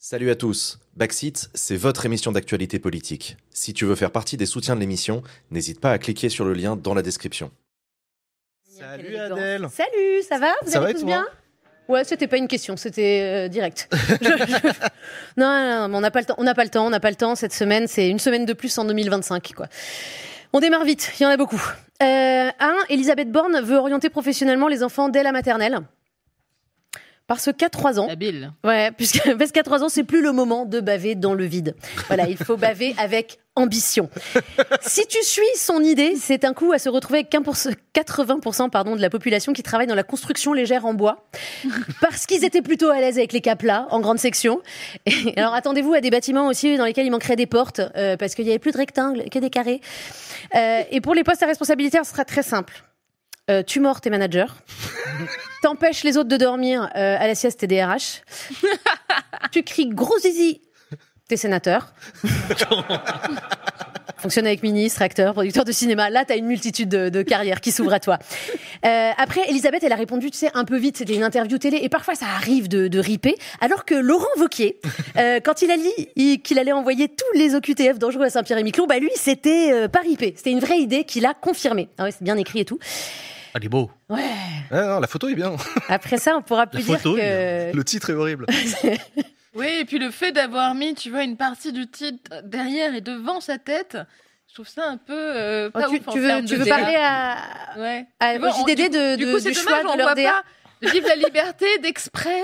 Salut à tous, Backseat, c'est votre émission d'actualité politique. Si tu veux faire partie des soutiens de l'émission, n'hésite pas à cliquer sur le lien dans la description. Salut Adèle. Salut, ça va? Vous Ça allez va et tous toi? bien? Ouais, c'était pas une question, c'était direct. Non, mais on n'a pas le temps. Cette semaine, c'est une semaine de plus en 2025, quoi. On démarre vite, il y en a beaucoup. Elisabeth Borne veut orienter professionnellement les enfants dès la maternelle. Parce qu'à 3 ans, Habile. ouais, parce qu'à 3 ans, c'est plus le moment de baver dans le vide. Voilà, il faut baver avec ambition. Si tu suis son idée, c'est un coup à se retrouver avec 80% de la population qui travaille dans la construction légère en bois, parce qu'ils étaient plutôt à l'aise avec les caplas en grande section. Et alors attendez-vous à des bâtiments aussi dans lesquels il manquerait des portes, parce qu'il y avait plus de rectangles que des carrés. Et pour les postes à responsabilité, ce sera très simple. Tu mords tes managers, t'empêches les autres de dormir à la sieste tes DRH, tu cries gros zizi tes sénateurs, fonctionne avec ministre, acteur, producteur de cinéma, là t'as une multitude de carrières qui s'ouvrent à toi. Après, Elisabeth, elle a répondu, tu sais, un peu vite, c'était une interview télé, et parfois ça arrive de riper, alors que Laurent Wauquiez, quand il a dit qu'il allait envoyer tous les OQTF dangereux à Saint-Pierre-et-Miquelon, bah lui, c'était pas ripé, c'était une vraie idée qu'il a confirmée. Ah ouais, c'est bien écrit et tout. Ah, il est beau. Ouais. Non, la photo est bien. Après ça, on pourra plus dire photo, que... Le titre est horrible. Oui, et puis le fait d'avoir mis, tu vois, une partie du titre derrière et devant sa tête, je trouve ça un peu pas ouf en tu termes veux de parler débat. Ouais. Tu vois, au JDD du coup, c'est du dommage, choix on de leur voit DA? pas Vive la liberté d'Express.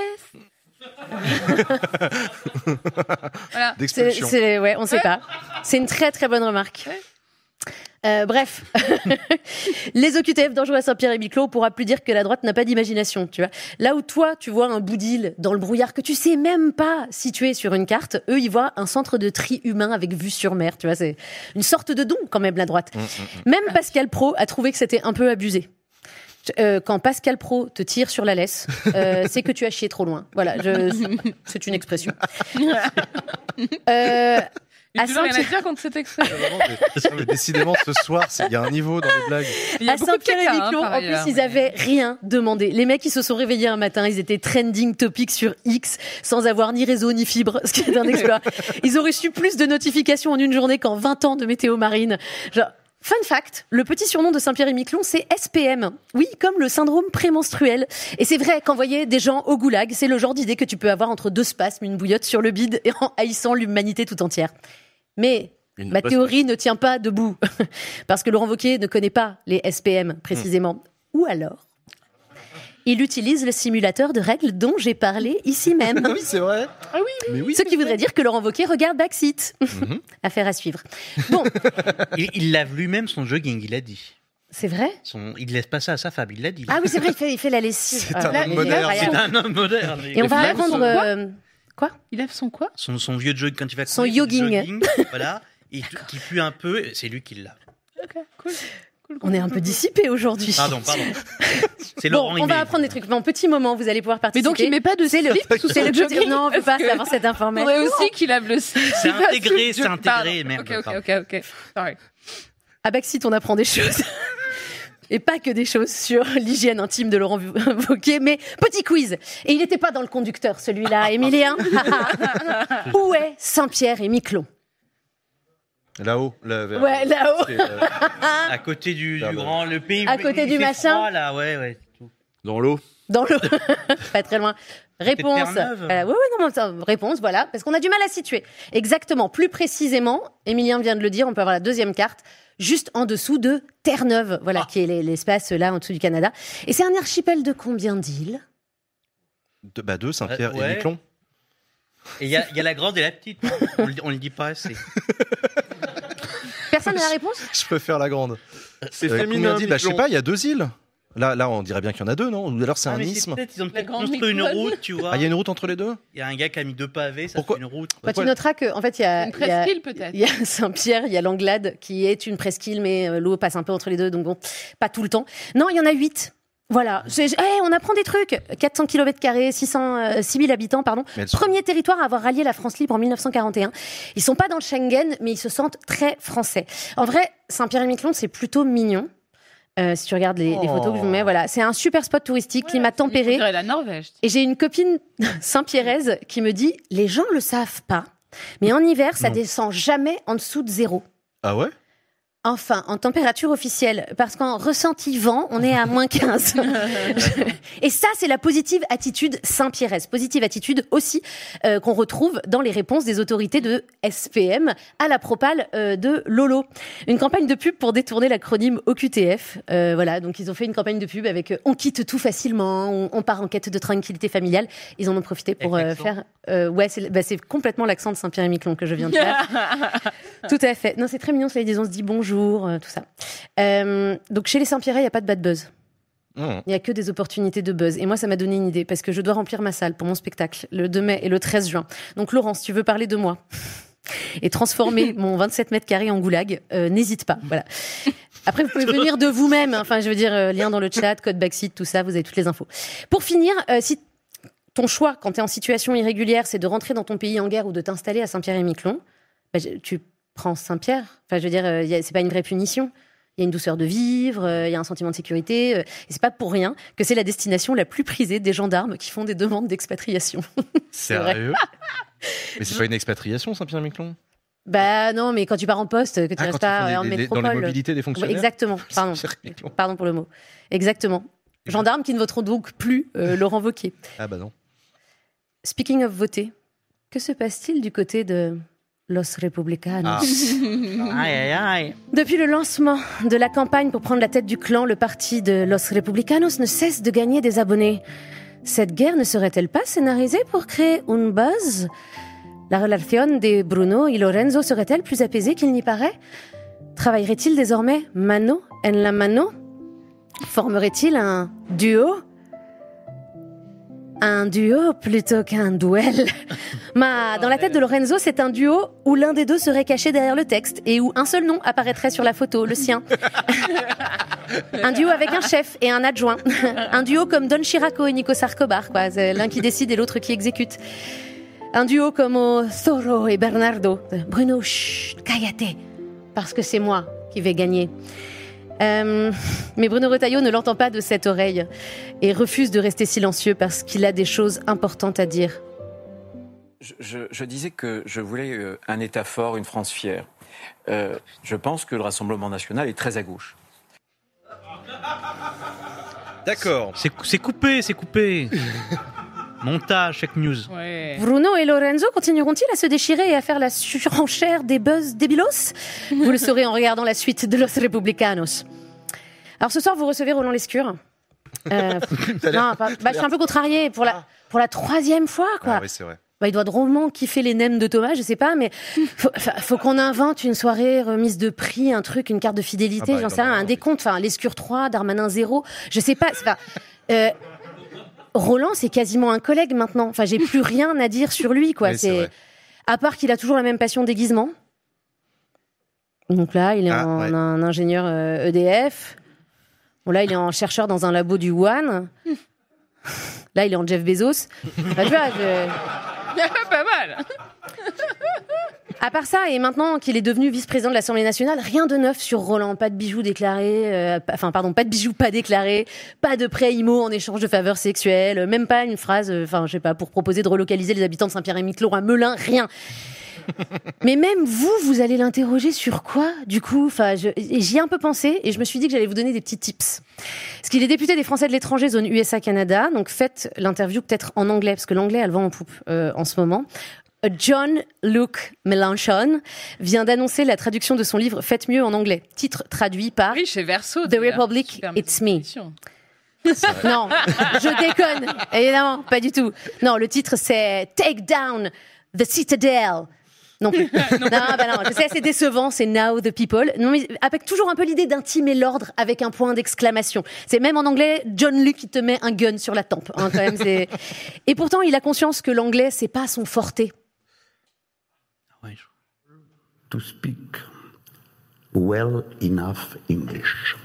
Voilà. D'expulsion. Ouais, on sait pas. C'est une très très bonne remarque. Ouais. Bref, les OQTF dangereux à Saint-Pierre-et-Miquelon, on pourra plus dire que la droite n'a pas d'imagination, tu vois. Là où toi, tu vois un bout d'île dans le brouillard que tu sais même pas situé sur une carte, eux, ils voient un centre de tri humain avec vue sur mer, tu vois. C'est une sorte de don quand même, la droite. Même Pascal Praud a trouvé que c'était un peu abusé. Quand Pascal Praud te tire sur la laisse, c'est que tu as chié trop loin. Voilà, c'est une expression. Mais tu n'as rien à dire contre cette expression. Mais décidément, ce soir, il y a un niveau dans les blagues. Il y a À beaucoup de caca, Saint-Pierre-et-Miquelon, par en plus, ailleurs, ils avaient rien demandé. Les mecs, ils se sont réveillés un matin, ils étaient trending topic sur X, sans avoir ni réseau ni fibre, ce qui est un exploit. Ils ont reçu plus de notifications en une journée qu'en 20 ans de météo marine. Genre, fun fact, le petit surnom de Saint-Pierre-et-Miquelon, c'est SPM. Oui, comme le syndrome prémenstruel. Et c'est vrai qu'envoyer des gens au goulag, c'est le genre d'idée que tu peux avoir entre 2 spasmes, une bouillotte sur le bide et en haïssant l'humanité tout entière. Mais ma théorie ne tient pas debout, parce que Laurent Wauquiez ne connaît pas les SPM précisément. Ou alors, il utilise le simulateur de règles dont j'ai parlé ici même. Ah oui, c'est vrai. Ah oui. Mais oui. Ce qui voudrait dire que Laurent Wauquiez regarde Backseat. Affaire à suivre. Bon, Il lave lui-même son jogging, il a dit. c'est vrai? Il laisse pas ça à sa femme, il l'a dit. Ah oui, c'est vrai, il fait la lessive. C'est un homme il est moderne. C'est incroyable. un homme moderne. Et on va lève son répondre... Quoi? Il lève son quoi? Son vieux jogging, quand il va Son courir, jogging. voilà, et qui pue un peu, c'est lui qui l'a. Ok, cool. On est un peu dissipé aujourd'hui. Pardon. C'est Bon, Laurent, on va apprendre des trucs. En petit moment, vous allez pouvoir Mais participer. donc il met pas de C'est le slip sous son jogging. Non, on peut pas Parce que savoir cette information. faudrait aussi qu'il lave le slip. C'est intégré, Pas sous- c'est intégré, Pardon. merde. Ok. Sorry. À Backseat, on apprend des choses. Et pas que des choses sur l'hygiène intime de Laurent Wauquiez, mais petit quiz. Et il n'était pas dans le conducteur, celui-là, Émilien. Où est Saint-Pierre-et-Miquelon? Là-haut. Vers- Ouais, là-haut. c'est, À côté du Ah, bah. grand, le pays. À côté il du fait machin. froid, là, ouais. Tout. Dans l'eau. Dans l'eau. Pas très loin. Réponse. Terre-Neuve. Réponse, voilà. Parce qu'on a du mal à situer. Exactement. Plus précisément, Émilien vient de le dire, on peut avoir la deuxième carte, juste en dessous de Terre-Neuve, voilà, qui est l'espace là, en dessous du Canada. Et c'est un archipel de combien d'îles? Deux, Saint-Pierre Ouais. et Miquelon. Et il y a la grande et la petite. Hein. On le dit pas assez. Personne n'a la réponse? Je préfère la grande. C'est Combien féminin. d'îles ? Je sais pas, il y a 2 îles. Là, on dirait bien qu'il y en a 2, non ? Ou alors c'est un Ah, mais isthme. peut-être, ils ont peut-être grande construit une Miquelon. route, tu vois. Ah, il y a une route entre les deux ? Il y a un gars qui a mis 2 pavés, ça Pourquoi fait une route. Bah, tu Ouais. noteras qu'en fait, il y a, Une presqu'île peut-être. il y a Saint-Pierre, il y a l'Anglade, qui est une presqu'île, mais l'eau passe un peu entre les deux, donc bon, pas tout le temps. Non, il y en a 8. Voilà. On apprend des trucs. 400 km², 6000 habitants, pardon. Mais elles sont- Premier territoire à avoir rallié la France libre en 1941. Ils sont pas dans le Schengen, mais ils se sentent très français. En vrai, Saint-Pierre-et-Miquelon, c'est plutôt mignon. Si tu regardes les photos que je vous mets, voilà. C'est un super spot touristique, climat tempéré. On dirait la Norvège. Et j'ai une copine Saint-Pierraise qui me dit, les gens le savent pas, mais en hiver, ça descend jamais en dessous de 0. Ah ouais? Enfin, en température officielle, parce qu'en ressenti vent, on est à moins 15. Et ça, c'est la positive attitude Saint-Pierraise. Positive attitude aussi qu'on retrouve dans les réponses des autorités de SPM à la propale de Lolo. Une campagne de pub pour détourner l'acronyme OQTF. Voilà, donc ils ont fait une campagne de pub avec on quitte tout facilement, on part en quête de tranquillité familiale. Ils en ont profité pour faire... c'est complètement l'accent de Saint-Pierre-et-Miquelon que je viens de faire. Tout à fait. Non, c'est très mignon, cela dit, on se dit bonjour, tout ça. Donc chez les Saint-Pierre, il n'y a pas de bad buzz. Il n'y a que des opportunités de buzz. Et moi, ça m'a donné une idée, parce que je dois remplir ma salle pour mon spectacle, le 2 mai et le 13 juin. Donc Laurence, si tu veux parler de moi et transformer mon 27 mètres carrés en goulag, n'hésite pas. Voilà. Après, vous pouvez venir de vous-même. Enfin, je veux dire, lien dans le chat, code Backseat, tout ça, vous avez toutes les infos. Pour finir, si ton choix, quand tu es en situation irrégulière, c'est de rentrer dans ton pays en guerre ou de t'installer à Saint-Pierre-et-Miquelon, tu prends Saint-Pierre. Enfin, je veux dire, c'est pas une vraie punition. Il y a une douceur de vivre, il y a un sentiment de sécurité. Et c'est pas pour rien que c'est la destination la plus prisée des gendarmes qui font des demandes d'expatriation. Sérieux? Mais c'est pas une expatriation, Saint-Pierre-et-Miquelon? Bah non, mais quand tu pars en poste, que tu restes pas en métropole. Dans les mobilités des fonctionnaires. Exactement. Pardon pour le mot. Exactement. Gendarmes qui ne voteront donc plus Laurent Wauquiez. Ah bah non. Speaking of voter, que se passe-t-il du côté de Los Republicanos? Aïe, aïe, aïe. Depuis le lancement de la campagne pour prendre la tête du clan, le parti de Los Republicanos ne cesse de gagner des abonnés. Cette guerre ne serait-elle pas scénarisée pour créer un buzz? La relation de Bruno et Lorenzo serait-elle plus apaisée qu'il n'y paraît? Travaillerait-il désormais mano en la mano? Formerait-il un duo? Un duo plutôt qu'un duel. Dans la tête de Lorenzo, c'est un duo où l'un des deux serait caché derrière le texte et où un seul nom apparaîtrait sur la photo, le sien. Un duo avec un chef et un adjoint. Un duo comme Don Chiraco et Nico Sarkobar, quoi. C'est l'un qui décide et l'autre qui exécute. Un duo comme Zorro et Bernardo. Bruno, chut, cállate, parce que c'est moi qui vais gagner. Mais Bruno Retailleau ne l'entend pas de cette oreille et refuse de rester silencieux parce qu'il a des choses importantes à dire. Je disais que je voulais un État fort, une France fière. Je pense que le Rassemblement national est très à gauche. D'accord. C'est coupé. Montage, fake news. Ouais. Bruno et Lorenzo continueront-ils à se déchirer et à faire la surenchère des buzz débilos? Vous le saurez en regardant la suite de Los Republicanos. Alors ce soir, vous recevez Roland Lescure. Je suis un peu contrariée pour la 3e fois, quoi. Ah oui, c'est vrai. Il doit drôlement kiffer les nems de Thomas, je sais pas, mais faut qu'on invente une soirée remise de prix, un truc, une carte de fidélité, j'en sais rien, un décompte, enfin, Lescure 3, Darmanin 0, je sais pas. Roland, c'est quasiment un collègue maintenant. Enfin, j'ai plus rien à dire sur lui, quoi. Oui, c'est vrai. À part qu'il a toujours la même passion déguisement. Donc là, il est un ingénieur EDF. Bon, là, il est en chercheur dans un labo du Wuhan. Là, il est en Jeff Bezos. Enfin, tu vois, Pas mal. À part ça, et maintenant qu'il est devenu vice-président de l'Assemblée nationale, rien de neuf sur Roland. Pas de bijoux déclarés, pas de bijoux pas déclarés, pas de prêt IMO en échange de faveurs sexuelles, même pas une phrase, pour proposer de relocaliser les habitants de Saint-Pierre-et-Miquelon à Melun, rien. Mais même vous allez l'interroger sur quoi, du coup? J'y ai un peu pensé et je me suis dit que j'allais vous donner des petits tips. Parce qu'il est député des Français de l'étranger, zone USA-Canada, donc faites l'interview peut-être en anglais, parce que l'anglais a le vent en poupe en ce moment. John Luke Mélenchon vient d'annoncer la traduction de son livre Faites mieux en anglais. Titre traduit par Oui, chez Verso. The Republic, It's Me. Non, je déconne. Évidemment, pas du tout. Non, le titre c'est Take Down the Citadel. Non plus. Non, je sais, c'est décevant, c'est Now the People. Non, mais avec toujours un peu l'idée d'intimer l'ordre avec un point d'exclamation. C'est même en anglais, John Luke, qui te met un gun sur la tempe, hein, quand même. Et pourtant, il a conscience que l'anglais, c'est pas son forté. To speak well enough English.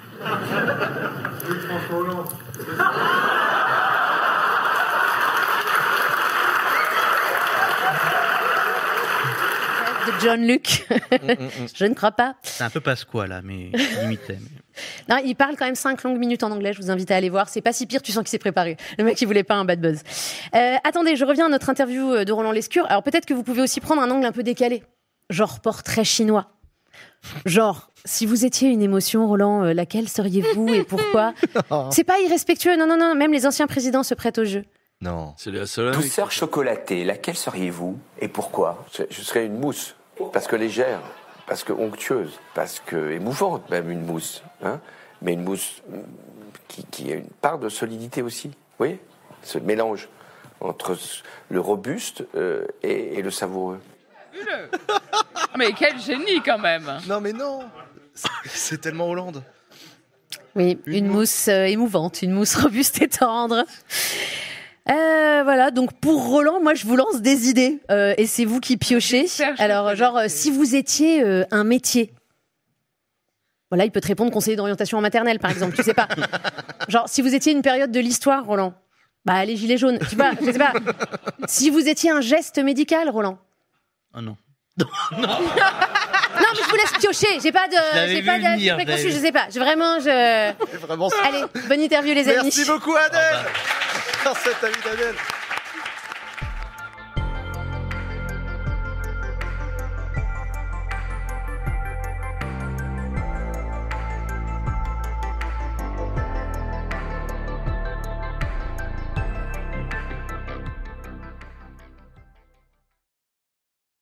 The John Luke. Je ne crois pas. C'est un peu Pasqua, là, mais limité. Non, il parle quand même 5 longues minutes en anglais. Je vous invite à aller voir. C'est pas si pire. Tu sens qu'il s'est préparé. Le mec, il voulait pas un bad buzz. Attendez, je reviens à notre interview de Roland Lescure. Alors peut-être que vous pouvez aussi prendre un angle un peu décalé. Genre portrait chinois. Genre, si vous étiez une émotion, Roland, laquelle seriez-vous et pourquoi? C'est pas irrespectueux. Non. Même les anciens présidents se prêtent au jeu. Non. C'est la seule. Douceur chocolatée, laquelle seriez-vous et pourquoi? Je serais une mousse, parce que légère, parce que onctueuse, parce que émouvante même une mousse, hein, mais une mousse qui a une part de solidité aussi. Vous voyez, ce mélange entre le robuste et le savoureux. Mais quel génie quand même. Non, mais non. C'est tellement Hollande. Oui, une mousse émouvante, une mousse robuste et tendre. Voilà, donc pour Roland, moi je vous lance des idées et c'est vous qui piochez. Alors genre si vous étiez un métier, voilà, il peut te répondre conseiller d'orientation en maternelle par exemple, tu sais pas. Genre si vous étiez une période de l'histoire, Roland, bah les gilets jaunes, tu vois, je sais pas. Si vous étiez un geste médical, Roland. Oh non. Non, mais je vous laisse piocher. J'ai pas de préconçu, je sais pas. Vraiment ça. Allez, bonne interview les amis. Merci beaucoup Adèle. Dans cet avis d'Adèle.